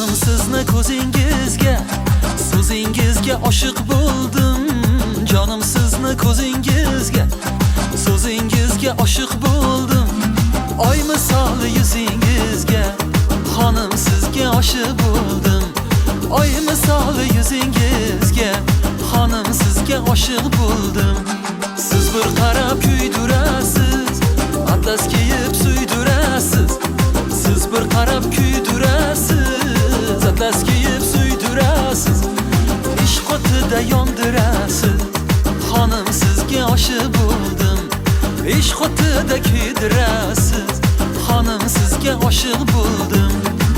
Jonim sizni ko'zingizga, so'zingizga oshiq bo'ldim. Jonim sizni ko'zingizga, so'zingizga oshiq bo'ldim. Oy misoli yuzingizga, xonim sizga oshiq bo'ldim. Oy misoli yuzingizga, xonim sizga oshiq bo'ldim. Siz bir qarab kuydirasiz, atlas kiyib suydirasiz. Siz bir qarab kuydirasiz, atlas kiyib suydirasiz. Ishq o'tida yondirasiz, xonim sizga oshiq bo'ldim. Ishq o'tida kuydirasiz, xonim sizga oshiq bo'ldim.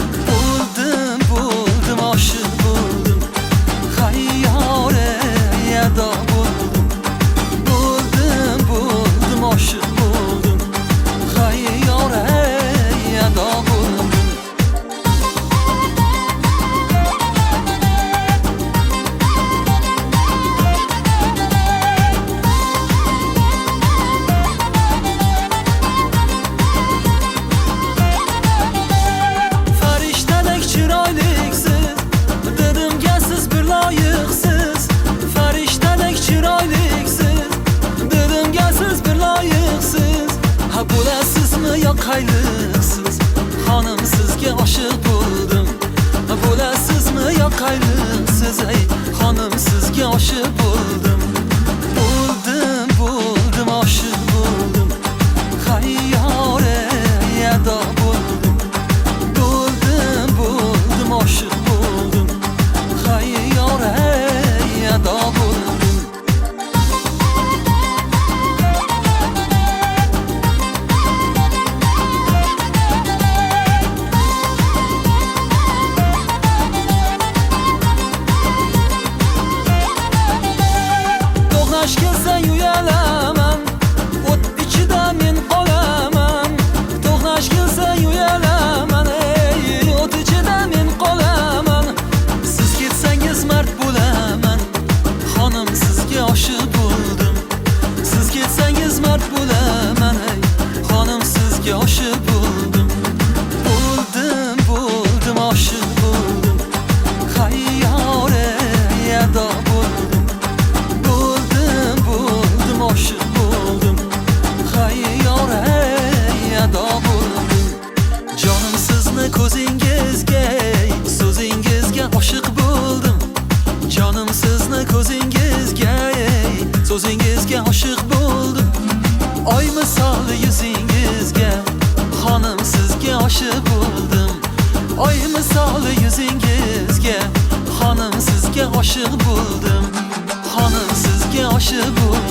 Bo'ldim, oshiq bo'ldim. Hayyore yado bo'ldim. Bo'ldim, oshiq bo'ldim. Hayyore yado bo'ldim. Farishtadek chiroyliksiz, didimga siz bir loyiqsiz. Farishtadek chiroyliksiz, didimga siz bir loyiqsiz. Ha bo'lasizmi yo qayliqsiz, xonim sizga oshiq bo'ldim. Ha bo'lasizmi yo qayliqsiz, ey xonim sizga oshiq bo'ldim. Bo'ldim, oshiq bo'ldim. Hayyore yado bo'ldim. Bo'ldim, oshiq bo'ldim. Hayyore yado bo'ldim. To'qnash kelsa uyalaman, o't ichida men qolaman. To'qnash kelsa uyalaman, ey o't ichida men qolaman. Siz ketsangiz mard bo'laman, xonim sizga oshiq bo'ldim. Siz ketsangiz mard bo'laman, ey xonim sizga oshiq bo'ldim. Bo'ldim, oshiq bo'ldim. Hayyore yado bo'ldim. Bo'ldim, oshiq bo'ldim. Hayyore yado bo'ldim. Jonim sizni ko'zingizga, so'zingizga oshiq bo'ldim. Jonim sizni ko'zingizga, so'zingizga oshiq bo'ldim. Oy misoli yuzingizga, xonim sizga oshiq bo'ldim. Oy misoli yuzingizga, xonim sizga oshiq bo'ldim. Xonim sizga oshiq bo'ldim.